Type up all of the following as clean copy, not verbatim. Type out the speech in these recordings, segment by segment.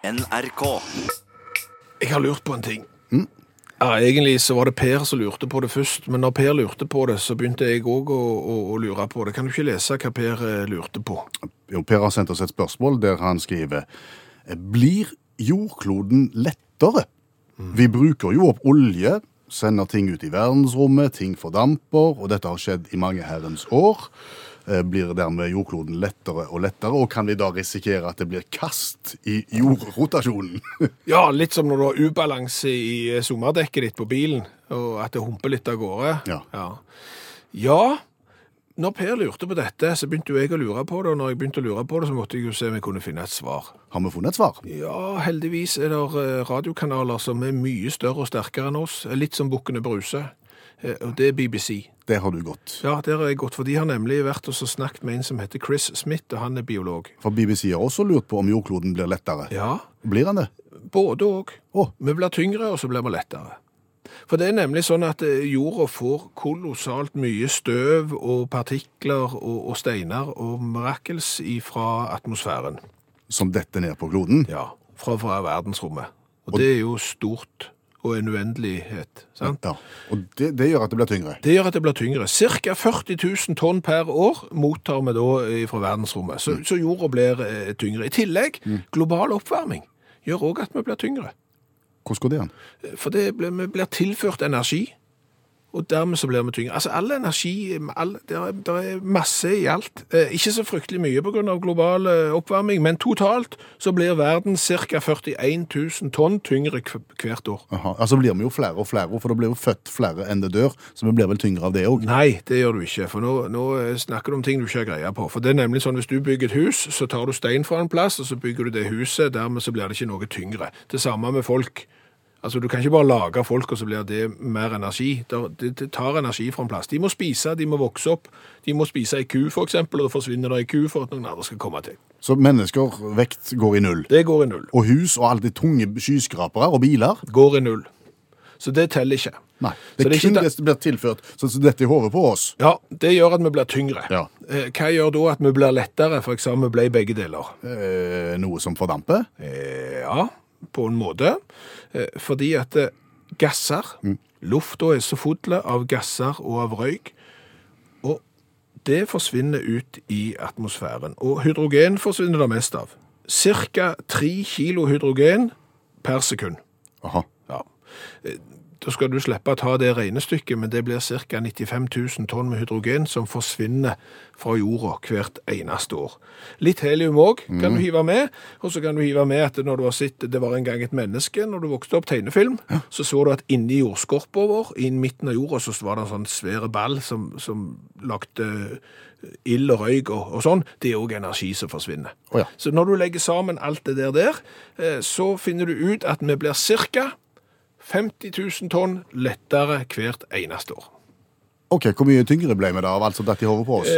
NRK. Jeg har lurt på en ting. Ja, egentlig så var det Per som lurte på det først, men når Per lurte på det, så begynte jeg også å lure på det. Kan du ikke lese hva Per lurte på? Jo, Per har sendt oss et spørsmål der han skriver: Blir jordkloden lettere? Vi bruker jo opp olje, sender ting ut i verdensrommet, ting fordamper, og dette har skjedd i mange herrens år. Blir dermed jordkloden lettere og lettere, og kan vi da risikere at det blir kast i jordrotasjonen? Ja, litt som når du har ubalanse i sommerdekket ditt på bilen, og at det humper litt av gårde. Ja, når Per lurte på dette, så begynte jo jeg å lure på det, og når jeg begynte å lure på det, så måtte jeg jo se om jeg kunne finne et svar. Har vi funnet et svar? Ja, heldigvis er det radiokanaler som er mye større og sterkere enn oss, litt som Bukkene Bruse, og det er BBC. Der har du gått. Ja, der har jeg gått, for de har nemlig vært og så snakket med en som heter Chris Smith, og han er biolog. For BBC har også lurt på om jordkloden blir lettere. Ja. Blir han det? Både og. Å. Vi blir tyngre, og så blir vi lettere. For det er nemlig sånn at jorda får kolossalt mye støv og partikler og steiner og mirakels fra atmosfæren. Som detter ned på kloden? Ja, fra verdensrommet. Og det er jo stort og en uendelighet, sant? Ja, og det gjør at det blir tyngre? Det gjør at det blir tyngre. Cirka 40 000 tonn per år mottar vi da fra verdensrommet. Så jorda blir tyngre. I tillegg, global oppvarming gjør også at vi blir tyngre. Hvordan går det an? For vi blir tilført energi, og dermed så blir vi tyngre. Altså all energi, det er masse i alt. Ikke så fryktelig mye på grunn av global oppvarming, men totalt så blir verden cirka 41 000 tonn tyngre hvert år. Aha, altså blir vi jo flere og flere, for det blir jo født flere enn det dør, så vi blir vel tyngre av det også? Nei, det gjør du ikke, for nå snakker du om ting du ikke har greie på. For det er nemlig sånn, hvis du bygger et hus, så tar du stein fra en plass, og så bygger du det huset, dermed så blir det ikke noe tyngre. Det samme med folk. Altså, du kan ikke bare lage folk, og så blir det mer energi. Det tar energi fra en plass. De må spise, de må vokse opp. De må spise en ku, for eksempel, og det forsvinner da en ku for at noen andre skal komme til. Så mennesker vekt går i null? Det går i null. Og hus og alle de tunge skyskrapere og biler? Går i null. Så det teller ikke. Nei, det er kun det som blir tilført, sånn som dette i hovedet på oss. Ja, det gjør at vi blir tyngre. Ja. Hva gjør da at vi blir lettere? For eksempel ble begge deler. Noe som fordamper? Ja, på en måte. Fordi at gasser, lufta er så full av gasser og av røyk, og det forsvinner ut i atmosfæren. Og hydrogen forsvinner det mest av. Cirka 3 kilo hydrogen per sekund. Aha. Ja. Da skal du slippe å ta det regnestykket, men det blir ca. 95 000 tonn med hydrogen som forsvinner fra jorda hvert eneste år. Litt helium også kan du hive med, og så kan du hive med at når du har sett, det var en gang et menneske, når du vokste opp tegnefilm, så du at inni jordskorpa vår, i midten av jorda, så var det en sånn svære ball som lagte ild og røyk og sånn. Det er også energi som forsvinner. Oh ja. Så når du legger sammen alt det der, så finner du ut at vi blir cirka 50 000 tonn lettere hvert eneste år. Ok, hvor mye tyngre ble vi da av alt som datt i hodet på oss?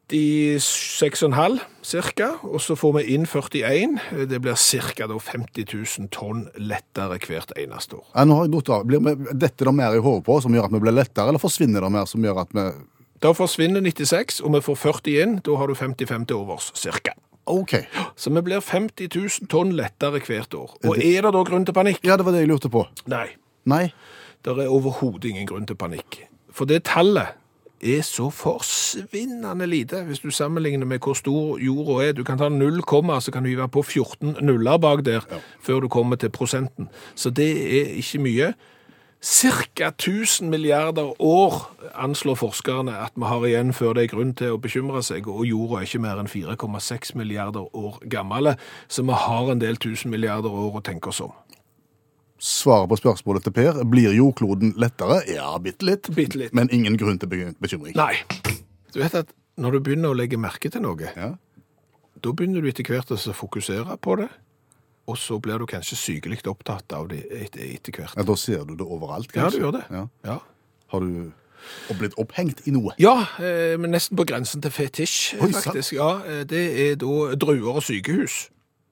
96,5 cirka, og så får vi inn 41. Det blir cirka 50 000 tonn lettere hvert eneste år. Ja, nå har jeg gått av. Blir dette da mer i hodet på oss som gjør at vi blir lettere, eller forsvinner det mer som gjør at vi... Da forsvinner 96, og vi får 40 inn. Da har du 55 til overs, cirka. Ok. Så vi blir 50 000 tonn lettere hvert år. Og er det da grunn til panikk? Ja, det var det jeg lurte på. Nei. Nei? Det er overhodet ingen grunn til panikk. For det tallet er så forsvinnende lite, hvis du sammenligner med hvor stor jorda er. Du kan ta 0, så kan du være på 14 nuller bak der, før du kommer til prosenten. Så det er ikke mye. Cirka 1000 milliarder år anslår forskerne at vi har igjen før det er grunn til å bekymre seg, og jorda er ikke mer enn 4,6 milliarder år gammel, så vi har en del 1000 milliarder år å tenke oss om. Svaret på spørsmålet til Per, blir jordkloden lettere? Ja, bitte litt. Bitte litt. Men ingen grunn til bekymring. Nei. Du vet at når du begynner å legge merke til noe, da begynner du etter hvert å fokusere på det, og så blir du kanskje sykelig opptatt av det etter hvert. Ja, da ser du det overalt, kanskje? Ja, du gjør det. Ja. Har du blitt opphengt i noe? Ja, men nesten på grensen til fetisj, faktisk. Ja, det er da druer og sykehus.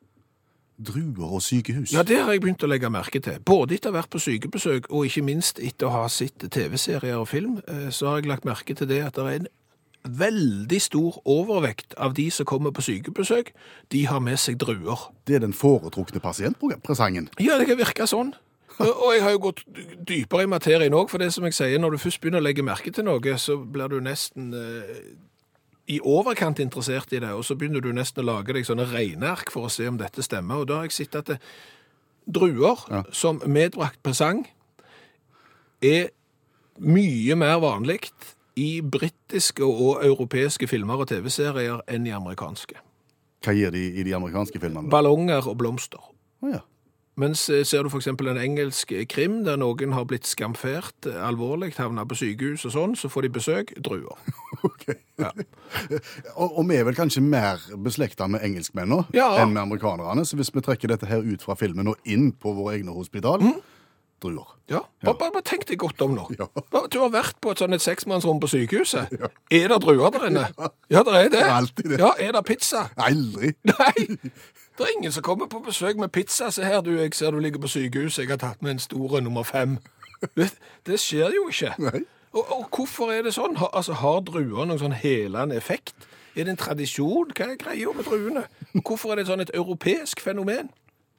Druer og sykehus? Ja, det har jeg begynt å legge merke til. Både etter å ha vært på sykebesøk, og ikke minst etter å ha sett TV-serier og film, så har jeg lagt merke til det at det er en veldig stor overvekt av de som kommer på sykebesøk, de har med seg druer. Det er den foretrukne pasientpresangen. Ja, det kan virke sånn. Og jeg har jo gått dypere i materien også, for det som jeg sier, når du først begynner å legge merke til noe, så blir du nesten i overkant interessert i det, og så begynner du nesten å lage deg sånne regneark for å se om dette stemmer. Og da har jeg sett at druer som medbrakt presang er mye mer vanligt i brittiske og europeiske filmer og TV-serier enn i amerikanske. Hva gir de i de amerikanske filmene? Ballonger og blomster. Ja. Mens ser du for eksempel en engelsk krim der noen har blitt skamfert, alvorlig, havnet på sykehus og sånn, så får de besøk, druer. Ok. Ja. og vi er vel kanskje mer beslektet med engelskmenn nå enn med amerikanerne, så hvis vi trekker dette her ut fra filmen og inn på våre egne hospital, druer. Ja, bare tenk deg godt om nå. Ja. Du har vært på et sånn et 6-mannsrom på sykehuset. Ja. Er det druer der inne? Ja, det er det. Alltid det. Ja, er det pizza? Aldri. Nei, det er ingen som kommer på besøk med pizza. Se her, jeg ser du ligger på sykehuset. Jeg har tatt med en store nummer 5. Det skjer jo ikke. Nei. Og hvorfor er det sånn? Har druer noen sånn helende effekt? Er det en tradisjon? Hva er greia med druene? Og hvorfor er det sånn et europeisk fenomen?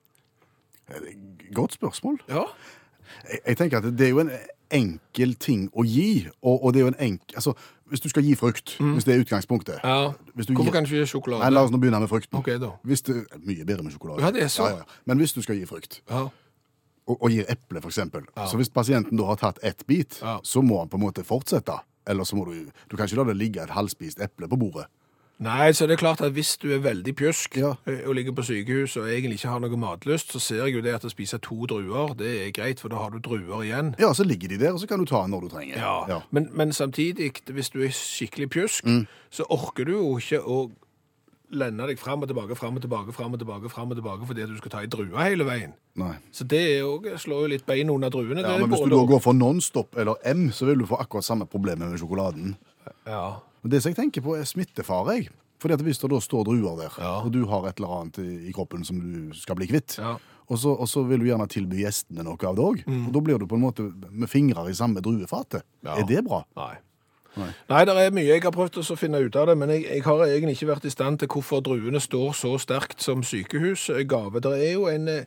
Godt spørsmål. Ja. Jeg tenker at det er jo en enkel ting å gi, og det er jo en enkel... Altså, hvis du skal gi frukt, hvis det er utgangspunktet... Ja, hvorfor kan du ikke gi sjokolade? Nei, la oss nå begynne med frukten. Ok, da. Mye bedre med sjokolade. Ja, det er så. Ja. Men hvis du skal gi frukt, og gir eple for eksempel, så hvis pasienten da har tatt ett bit, så må han på en måte fortsette. Eller så må du kan ikke la det ligge et halvspist eple på bordet. Nei, så det er klart at hvis du er veldig pjusk og ligger på sykehus og egentlig ikke har noe matlyst, så ser jeg jo det at å spise 2 druer, det er greit, for da har du druer igjen. Ja, så ligger de der, og så kan du ta når du trenger. Ja. Men samtidig, hvis du er skikkelig pjusk, så orker du jo ikke å lende deg frem og tilbake, fordi at du skal ta i drua hele veien. Nei. Så det slår jo litt bein under druene. Ja, men hvis du da går for non-stop eller M, så vil du få akkurat samme problemet med sjokoladen. Ja. Og det som jeg tenker på er smittefare, jeg. Fordi at hvis det da står druer der, og du har et eller annet i kroppen som du skal bli kvitt, og så vil du gjerne tilby gjestene noe av det også, og da blir du på en måte med fingrer i samme druefatet. Ja. Er det bra? Nei, det er mye jeg har prøvd å finne ut av det, men jeg har egentlig ikke vært i stand til hvorfor druene står så sterkt som sykehusgave. Det er jo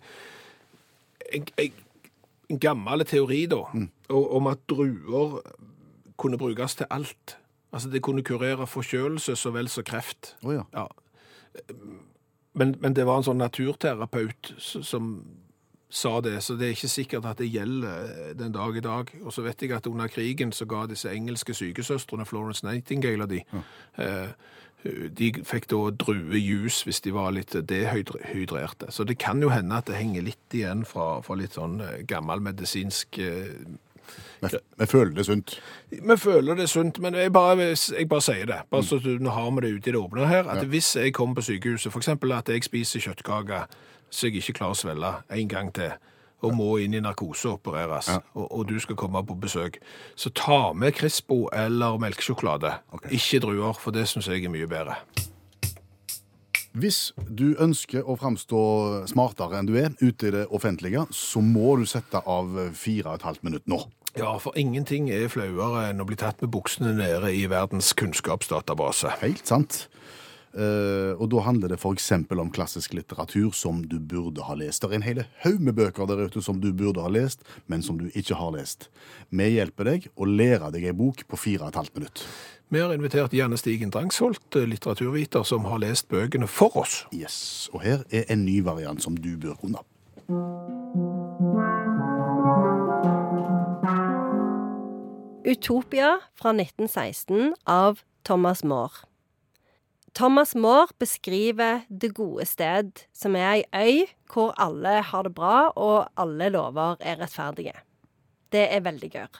en gammel teori da, om at druer kunne brukes til alt. Altså, det kunne kurere forkjølelse så vel som kreft. Ja. Men det var en sånn naturterapeut som sa det, så det er ikke sikkert at det gjelder den dag i dag. Og så vet jeg at under krigen så ga disse engelske sykesøstrene, Florence Nightingale og de fikk da druejus hvis de var litt dehydrerte. Så det kan jo hende at det henger litt igjen fra litt sånn gammel medisinsk Vi føler det sunt. Vi føler det sunt, men jeg bare sier det. Bare så nå har vi det ute i det åpne her, at hvis jeg kommer på sykehuset, for eksempel at jeg spiser kjøttkake, så jeg ikke klarer å svelge en gang til, og må inn i narkose og opereres, og du skal komme på besøk, så ta med Crispo eller melkesjokolade. Ikke druer, for det synes jeg er mye bedre. Hvis du ønsker å fremstå smartere enn du er ute i det offentlige, så må du sette av 4,5 minutter nå. Ja, for ingenting er flauere enn å bli tatt med buksene nede i verdens kunnskapsdatabase. Helt sant. Og da handler det for eksempel om klassisk litteratur som du burde ha lest. Det er en hele haug med bøker der ute som du burde ha lest, men som du ikke har lest. Vi hjelper deg å lære deg en bok på 4,5 minutter. Vi har invitert Janne Stigen Drangsholt, litteraturviter, som har lest bøkene for oss. Yes, og her er en ny variant som du bør kunne. Utopia fra 1916 av Thomas More. Thomas More beskriver det gode sted, som er en øy hvor alle har det bra og alle lover er rettferdige. Det er veldig gøy.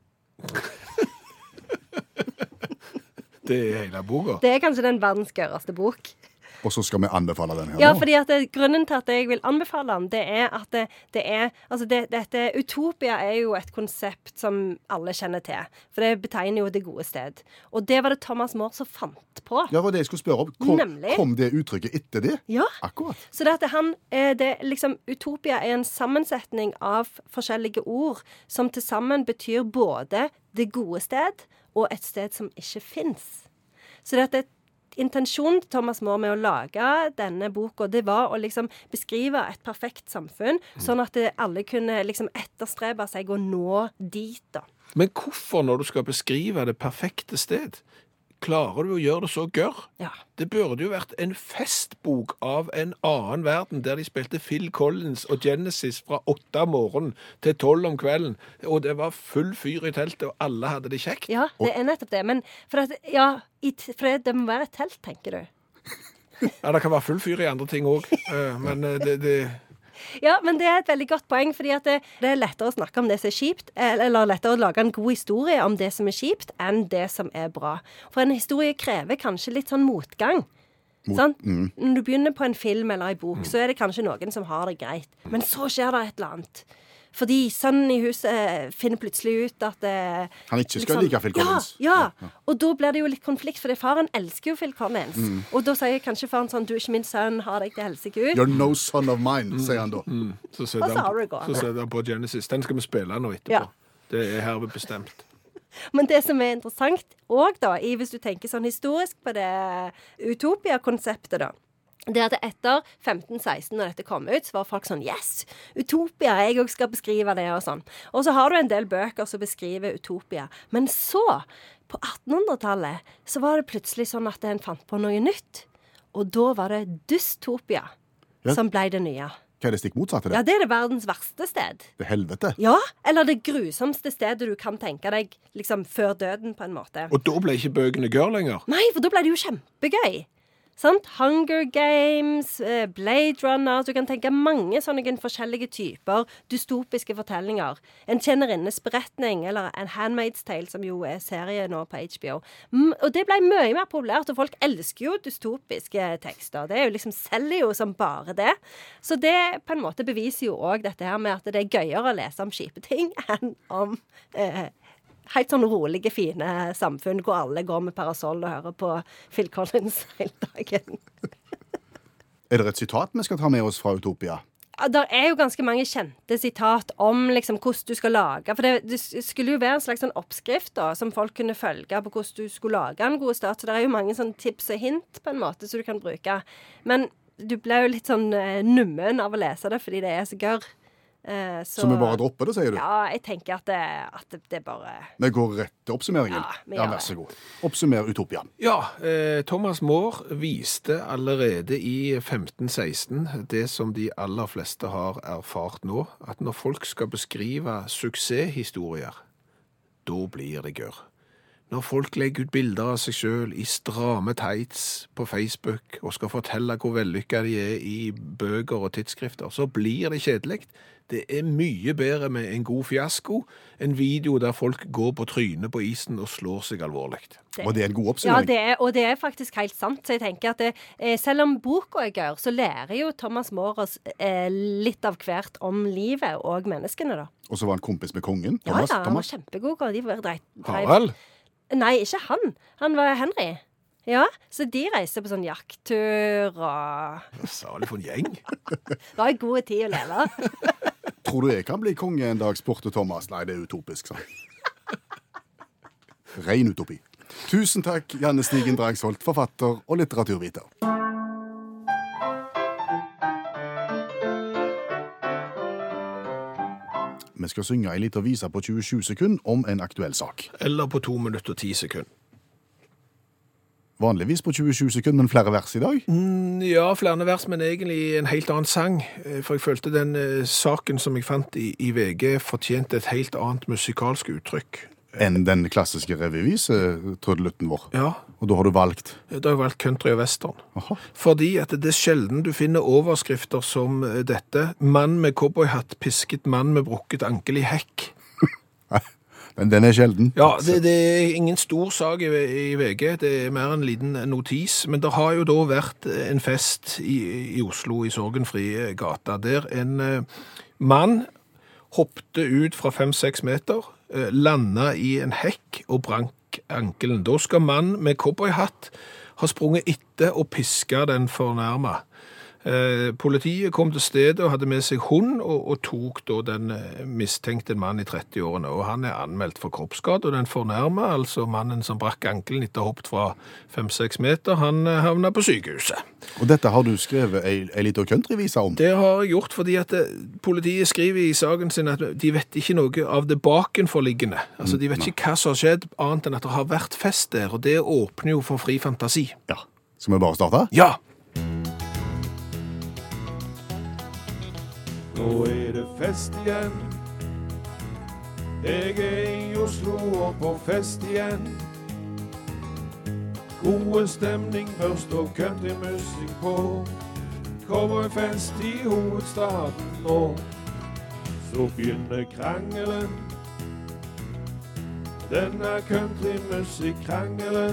Det er hele boka. Det er kanskje den verdens gøreste bok. Og så skal vi anbefale den her nå. Ja, fordi at grunnen til at jeg vil anbefale den, det er at dette Utopia er jo et konsept som alle kjenner til. For det betegner jo det gode sted. Og det var det Thomas More som fant på. Ja, var det jeg skulle spørre om. Kom det uttrykket etter det? Ja. Akkurat. Så Utopia er en sammensetning av forskjellige ord som til sammen betyr både det gode sted og et sted som ikke finnes. Så intensjonen til Thomas More med å lage denne boka, det var å liksom beskrive et perfekt samfunn, sånn at alle kunne liksom etterstrebe seg å nå dit da. Men hvorfor, når du skal beskrive det perfekte sted, klarer du å gjøre det så gørr? Ja. Det burde jo vært en festbok av en annen verden, der de spilte Phil Collins og Genesis fra 8 om morgenen til 12 om kvelden, og det var full fyr i teltet, og alle hadde det kjekt. Ja, det er nettopp det. Men for det må være et telt, tenker du. Ja, det kan være full fyr i andre ting også, men det Ja, men det er et veldig godt poeng, fordi at det er lettere å snakke om det som er kjipt, eller lettere å lage en god historie om det som er kjipt, enn det som er bra. For en historie krever kanskje litt sånn motgang. Sant? Når du begynner på en film eller en bok, så er det kanskje noen som har det greit. Men så skjer det et eller annet. Fordi sønnen i huset finner plutselig ut at han ikke skal like Phil Collins. Ja. Og da blir det jo litt konflikt, fordi faren elsker jo Phil Collins. Og da sier kanskje faren sånn, du er ikke min sønn, har deg til helsike ut. You're no son of mine, sier han da. Så setter han på Genesis. Den skal vi spille nå etterpå. Ja. Det er herved bestemt. Men det som er interessant også da, hvis du tenker sånn historisk på det Utopia-konseptet da, det at etter 15-16, når dette kom ut, så var folk sånn, yes, Utopia, jeg også skal beskrive det og sånn. Og så har du en del bøker som beskriver Utopia. Men så, på 1800-tallet, så var det plutselig sånn at en fant på noe nytt. Og da var det dystopia som ble det nye. Hva er det stikk motsatte det? Ja, det er det verdens verste sted. Det er helvete. Ja, eller det grusomste stedet du kan tenke deg, liksom før døden på en måte. Og da ble ikke bøkene gørr lenger? Nei, for da ble det jo kjempegøy. Sant? Hunger Games, Blade Runner, du kan tenke mange sånne forskjellige typer dystopiske fortellinger. En tjenerinnes beretning, eller en Handmaid's Tale, som jo er serie nå på HBO. Og det ble mye mer populært, og folk elsker jo dystopiske tekster. Det er jo liksom, selger jo som bare det. Så det på en måte beviser jo også dette her med at det er gøyere å lese om kjipe ting enn om helt sånn rolige, fine samfunn hvor alle går med parasoll og hører på Phil Collins hele dagen. Er det et sitat vi skal ta med oss fra Utopia? Ja, der er jo ganske mange kjente sitat om liksom hvordan du skal lage. For det skulle jo være en slags sånn oppskrift da, som folk kunne følge på hvordan du skulle lage en god start. Så det er jo mange sånn tips og hint på en måte som du kan bruke. Men du ble jo litt sånn nummen av å lese det fordi det er så gørr. Så vi bare dropper det, sier du? Ja, jeg tenker at det bare... Vi går rett til oppsummeringen. Ja, vær så god. Oppsummer Utopia. Ja, Thomas More viste allerede i 1516 det som de aller fleste har erfart nå, at når folk skal beskrive suksesshistorier, da blir det gørr. Når folk legger ut bilder av seg selv i stramme tights på Facebook og skal fortelle hvor vellykket de er i bøker og tidsskrifter, så blir det kjedelig. Det er mye bedre med en god fiasko, en video der folk går på trynet på isen og slår seg alvorlig. Og det er en god oppsummering. Ja, og det er faktisk helt sant. Så jeg tenker at selv om boka er gøy, så lærer jo Thomas More oss litt av hvert om livet og menneskene da. Og så var han kompis med kongen, Thomas. Ja, han var kjempegod. Og de drev... Harald? Nei, ikke han. Han var Henry. Ja, så de reiser på sånn jakttur og... Salig for en gjeng. Det var en god tid å leve. Tror du jeg kan bli konge en dag, spurte Thomas? Nei, det er utopisk, sa Ren utopi. Tusen takk, Janne Stigen Drangsholt, forfatter og litteraturviter. Vi skal synge en liten vise på 27 sekunder om en aktuell sak. Eller på 2 minutter og 10 sekunder. Vanligvis på 27 sekunder, men flere vers i dag? Ja, flere vers, men egentlig en helt annen sang. For jeg følte den saken som jeg fant i VG fortjente et helt annet musikalsk uttrykk. Enn den klassiske revyvise-trødlutten vår? Ja. Og da har du valgt? Da har jeg valgt country og western. Aha. Fordi at det er sjelden du finner overskrifter som dette. Mann med cowboyhatt pisket mann med brukket ankel i hekk. Men den er sjelden. Ja, det er ingen stor sak i VG, det er mer en liten notis, men det har jo da vært en fest i Oslo, i Sorgenfri gata, der en mann hoppte ut fra 5-6 meter, landet i en hekk og brank ankelen. Da skal mann med cowboyhatt ha sprunget etter og pisket den fornærmet. Politiet kom til stedet og hadde med seg hund, og tok da den mistenkte mann i 30-årene. Og han anmeldt for kroppsskade, og den fornærmet, altså mannen som brakk ankelen etter hoppet fra 5-6 meter, han havnet på sykehuset. Og dette har du skrevet en liten countryvisa om? Det har jeg gjort fordi at politiet skriver i saken sin at de vet ikke noe av det bakenforliggende. Altså de vet ikke hva som har skjedd, annet enn at det har vært fest der, og det åpner jo for fri fantasi. Ja. Skal vi bare starte? Ja! Nå det fest igjen. Jeg i Oslo og på fest igjen. Gode stemning først og countrymusikk på. Cowboyfest i hovedstaden nå. Så begynner krangelen. Denne countrymusikk-krangelen.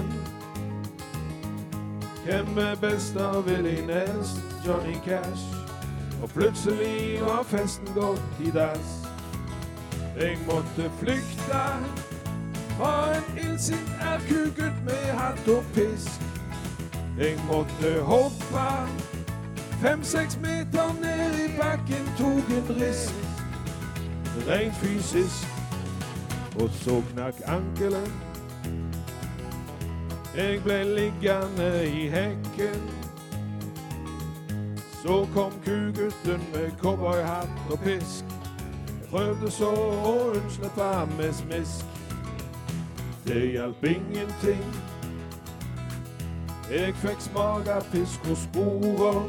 Hvem best av Willie Nelson, Johnny Cash? Og plutselig var festen gått i dass. Jeg måtte flykte fra en illsint RQ-gutt med hatt og pisk. Jeg måtte hoppe 5-6 meter ned i bakken, tok en risk. Rent fysisk, og så knakk ankelen. Jeg ble liggende i hekken. Så kom kugutten med cowboyhatt og pisk. Jeg prøvde så å unnslippe med smisk. Det hjalp ingenting. Jeg fikk smake pisk og sporer.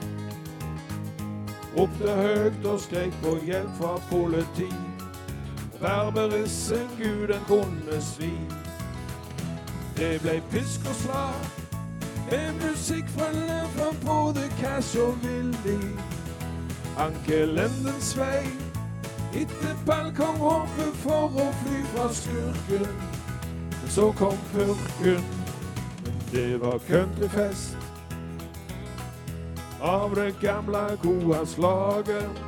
Ropte høyt og skrek på hjelp fra politi. Verberissen guden kunne svi. Det ble pisk og slag. Med musikkfrøller fra både Cash og Willy. Ankelen den svei. Etter ball kom hoppet for å fly fra skurken. Men så kom purken. Men det var countryfest. Av det gamle gode slaget.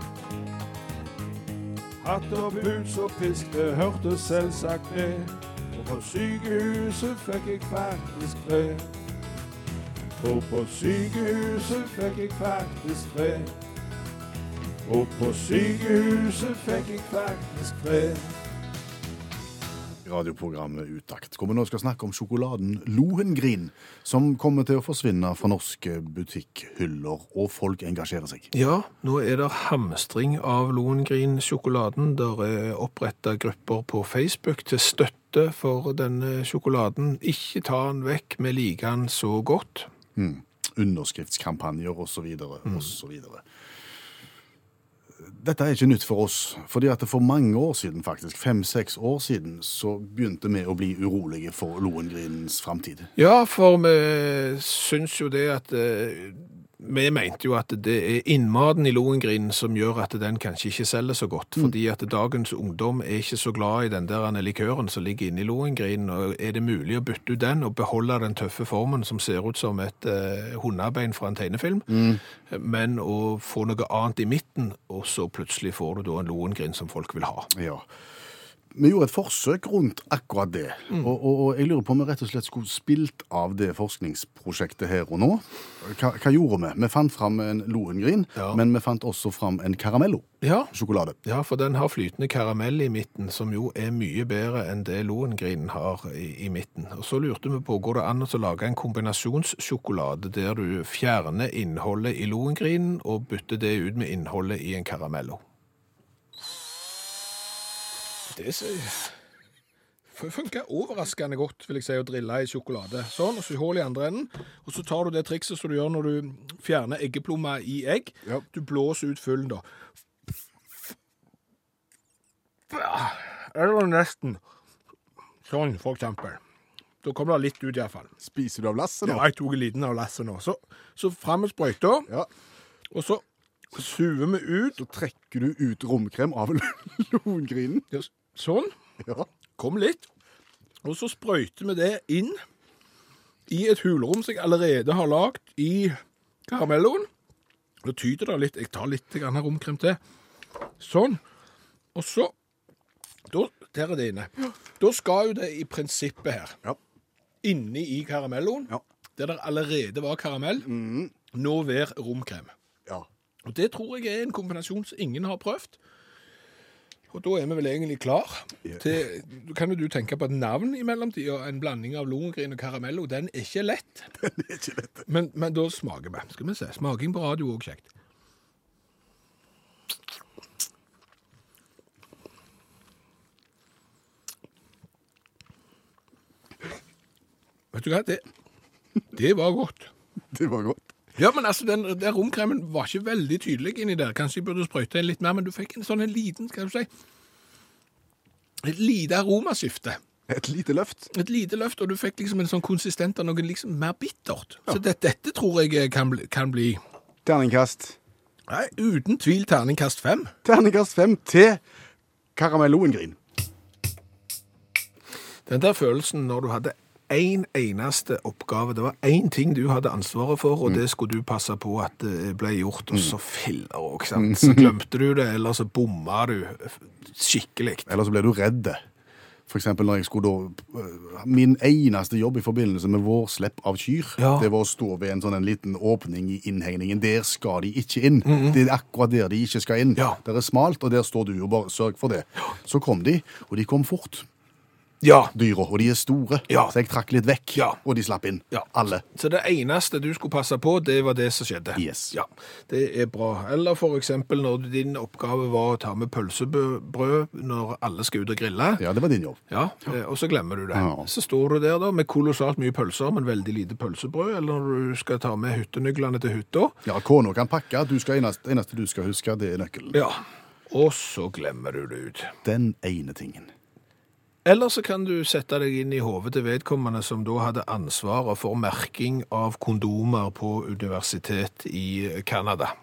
Hatt og boots og pisk, det hørte selvsagt med. Og på sykehuset fikk jeg faktisk fred. Og på sykehuset fikk jeg faktisk fred. Og på sykehuset fikk jeg faktisk fred. Radioprogrammet Utakt, hvor vi nå skal snakke om sjokoladen Lohengrin, som kommer til å forsvinne fra norske butikkhyller, og folk engasjerer seg. Ja, nå det hamstring av Lohengrin-sjokoladen. Der opprettet grupper på Facebook til støtte for denne sjokoladen. Ikke ta den vekk, vi liker den så godt. Underskriftskampanjer og så videre, og så videre. Dette ikke nytt for oss, fordi at for mange år siden, faktisk 5-6 år siden, så begynte vi å bli urolige for Lohengrins fremtid. Ja, for vi synes jo det at vi mente jo at det innmaten i Lohengrin som gjør at den kanskje ikke selger så godt, fordi at dagens ungdom ikke så glad i den der likøren som ligger inne i Lohengrin, og det mulig å bytte ut den og beholde den tøffe formen som ser ut som et hundebein fra en tegnefilm, men å få noe annet i midten, og så plutselig får du da en Lohengrin som folk vil ha. Ja. Vi gjorde et forsøk rundt akkurat det, og jeg lurer på om vi rett og slett skulle spilt av det forskningsprosjektet her og nå. Hva gjorde vi? Vi fant fram en Lohengrin, men vi fant også fram en Caramello-sjokolade. Ja, for den har flytende karamell i midten, som jo mye bedre enn det Lohengrin har i midten. Og så lurte vi på, går det an å lage en kombinasjonssjokolade der du fjerner innholdet i Lohengrin og bytter det ut med innholdet i en Caramello? Det funker overraskende godt, vil jeg si, å drille i sjokolade. Sånn, og så hull i andre enden, og så tar du det trikset som du gjør når du fjerner eggeplommer i egg. Ja. Du blåser ut fyllen da. Det var nesten sånn, for eksempel. Da kommer det litt ut i hvert fall. Spiser du av lasset nå? Ja, jeg tok en liten av lasset nå. Så frem med sprøyta, og så suver vi ut. Så trekker du ut romkrem av Lohengrinen. Ja, sånn. Ja. Kom litt. Og så sprøyter vi det inn i et hulrom som jeg allerede har lagt i karamelloen. Da tyter det litt. Jeg tar litt romkrem til. Sånn. Og så, der det inne. Da skal jo det i prinsippet her, inni i karamelloen, der det allerede var karamell, nå være romkrem. Og det tror jeg er en kombinasjon som ingen har prøvd. Og da er vi vel egentlig klar til, kan jo du tenke på et navn i mellomtiden, en blanding av Lohengrin og Caramello, den er ikke lett. Den er ikke lett. Men da smaker vi, skal vi se, smaking på radio er også kjekt. Vet du hva, det var godt. Det var godt. Ja, men altså, den romkremen var ikke veldig tydelig inni der. Kanskje jeg burde sprøyte inn litt mer, men du fikk en sånn liten, skal du si, et lite aromaskifte. Et lite løft. Et lite løft, og du fikk liksom en sånn konsistent av noe liksom mer bittert. Ja. Så dette tror jeg kan bli... Terningkast. Nei, uten tvil terningkast 5. Terningkast 5 til Caramel Lohengrin. Den der følelsen når du hadde en eneste oppgave. Det var en ting du hadde ansvaret for, og det skulle du passe på at det ble gjort, og så filler også, sant? Så glemte du det, eller så bomma du skikkelig. Eller så ble du redd. For eksempel når jeg skulle da... Min eneste jobb i forbindelse med vår slepp av kyr, det var å stå ved en sånn en liten åpning i innhegningen. Der skal de ikke inn. Det er akkurat der de ikke skal inn. Ja. Der er smalt, og der står du og bare sørg for det. Så kom de, og de kom fort. Ja. Dyra, og de er store, så jeg trakk litt vekk, og de slapp inn. Ja. Alle. Så det eneste du skulle passe på, det var det som skjedde. Yes. Ja, det er bra. Eller for eksempel når din oppgave var å ta med pølsebrød når alle skal ut og grille. Ja, det var din jobb. Ja, og så glemmer du det. Ja. Så står du der da med kolossalt mye pølser, men veldig lite pølsebrød, eller når du skal ta med hyttenyglene til hytta. Ja, kona kan pakke, eneste du skal huske, det er nøkkelen. Ja, og så glemmer du det ut. Den ene tingen. Eller så kan du sette deg inn i hovedet til vedkommende som da hadde ansvaret for merking av kondomer på universitet i Kanada.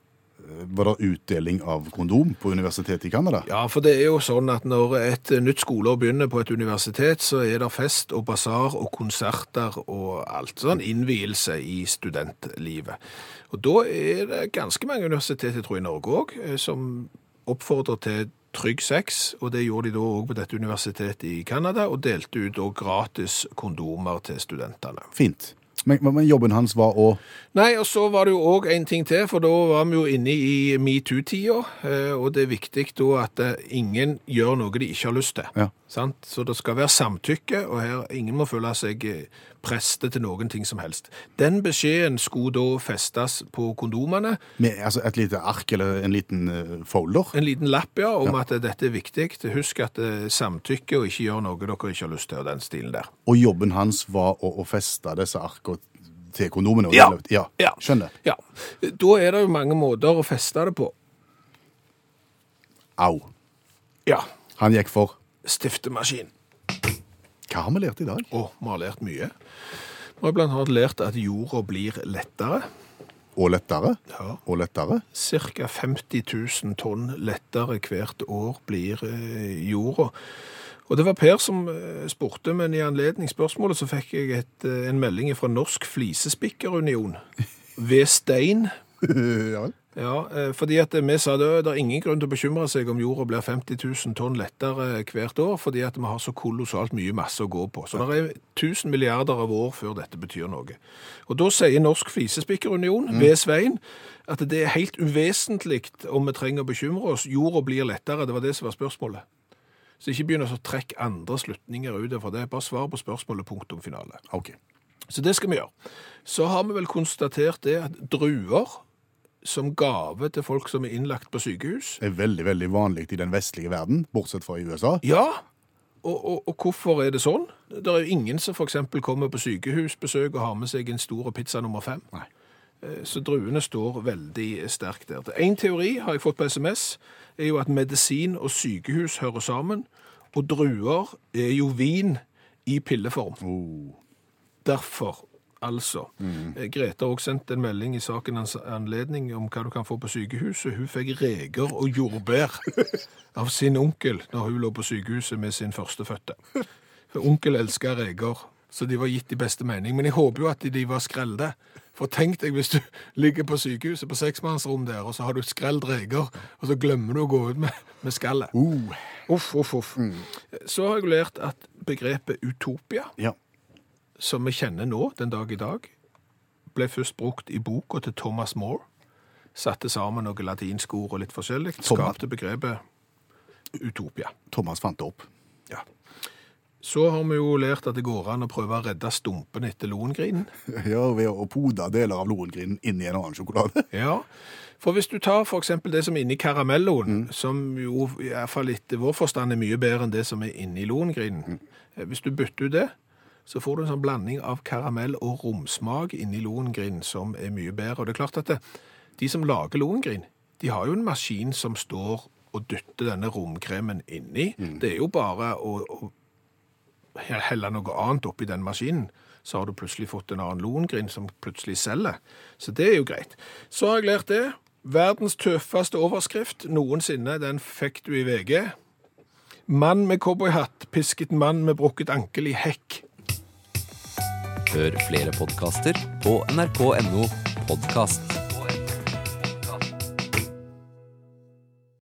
Var det utdeling av kondom på universitetet i Kanada? Ja, for det er jo sånn at når et nytt skoleår begynner på et universitet, så er det fest og basar og konserter og alt. Sånn innvielse i studentlivet. Og da er det ganske mange universiteter, tror jeg, i Norge også, som oppfordrer til trygg sex, og det gjorde de da også på dette universitetet i Kanada, og delte ut da gratis kondomer til studentene. Fint. Men jobben hans var å... Nei, og så var det jo også en ting til, for da var vi jo inne i MeToo-tida, og det er viktig da at ingen gjør noe de ikke har lyst til. Ja. Sant? Så det skal være samtykke, og her ingen må føle seg presset til noen ting som helst. Den beskjeden skulle da festes på kondomene. Med altså et lite ark eller en liten folder? En liten lapp, ja, om at dette er viktig. Husk at samtykke og ikke gjør noe dere ikke har lyst til, den stilen der. Og jobben hans var å feste disse arkene til kondomene? Ja. Skjønner. Ja. Da er det jo mange måter å feste det på. Au. Ja. Han gikk for? Stiftemaskin. Hva har vi lært i dag? Vi har lært mye. Vi har blant annet lært at jorda blir lettere. Og lettere? Ja. Og lettere? Cirka 50 000 tonn lettere hvert år blir jorda. Og det var Per som spurte, men i anledning spørsmålet så fikk jeg en melding fra Norsk Flisespikkerunion ved Stein. Ja. Ja, fordi at vi sa det er ingen grunn til å bekymre seg om jorda blir 50 000 tonn lettere hvert år, fordi at vi har så kolossalt mye masse å gå på. Så det er 1000 milliarder av år før dette betyr noe. Og da sier Norsk Flisespikkerunion ved Svein at det er helt uvesentlig om vi trenger å bekymre oss. Jorda blir lettere, det var det som var spørsmålet. Så ikke begynner å trekke andre slutninger ut for det. Bare svar på spørsmålet, punktum finale. Ok. Så det skal vi gjøre. Så har vi vel konstatert det at druer som gave til folk som er innlagt på sykehus er veldig, veldig vanlig i den vestlige verden, bortsett fra i USA. Ja, og hvorfor er det sånn? Det er jo ingen som for eksempel kommer på sykehusbesøk og har med seg en stor pizza nummer 5. Nei. Så druene står veldig sterkt der. En teori har jeg fått på SMS, er jo at medisin og sykehus hører sammen, og druer er jo vin i pilleform. Derfor, altså. Greta har også sendt en melding i sakens anledning om hva du kan få på sykehuset. Hun fikk reker og jordbær av sin onkel når hun lå på sykehuset med sin førstefødte. For onkel elsker reker, så de var gitt i beste mening. Men jeg håper jo at de var skrelde. For tenk deg hvis du ligger på sykehuset på 6-mannsrom der, og så har du skreld reker, og så glemmer du å gå ut med skallet. Uff. Så har jeg lært at begrepet utopia, som vi kjenner nå, den dag i dag, ble først brukt i boka til Thomas More. satte sammen noen latinske ord og litt forskjellig, skapte begrepet utopia. Thomas fant det opp. Ja. Så har vi jo lært at det går an å prøve å redde stumpen etter lohengrinen. Ja, ved å pode deler av lohengrinen inn i en annen sjokolade. Ja, for hvis du tar for eksempel det som er inne i karamelloen, som jo i hvert fall etter vår forstand er mye bedre enn det som er inne i lohengrinen. Hvis du bytter ut det, så får du en sånn blanding av karamell og romsmak inne i lohengrinen som er mye bedre. Og det er klart at de som lager lohengrin, de har jo en maskin som står og dytter denne romkremen inni. Det er jo bare å helle noe annet oppi den maskinen, så har du plutselig fått en annen lohengrin som plutselig selger. Så det er jo greit. Så har jeg lært det. Verdens tøffeste overskrift noensinne, den fikk du i VG. Mann med cowboyhatt pisket mann med brukket ankel i hekk. Hør flere podcaster på nrk.no podcast.